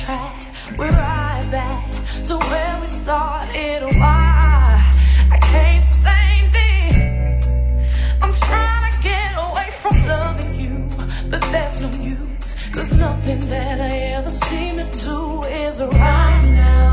track. We're right back to where we started. Why? I can't stand it. I'm trying to get away from loving you, but there's no use, 'cause nothing that I ever seem to do is right. Now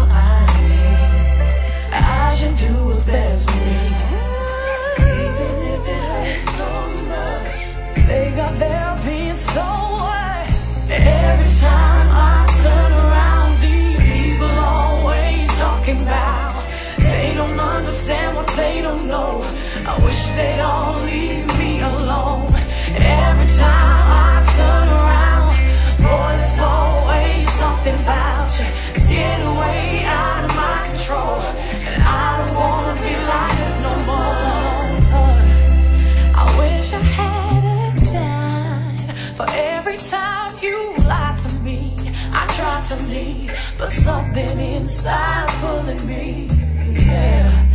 I should do what's best for me, even if it hurts so much. They got therapy and so what? Every time I turn around, these people always talking about they don't understand what they don't know. I wish they'd all leave me alone. Every time I turn around, boy, there's always something about you. It's getting way out of my control, and I don't wanna be like this no more. I wish I had a dime for every time you lied to me. I tried to leave, but something inside's pulling me. Yeah.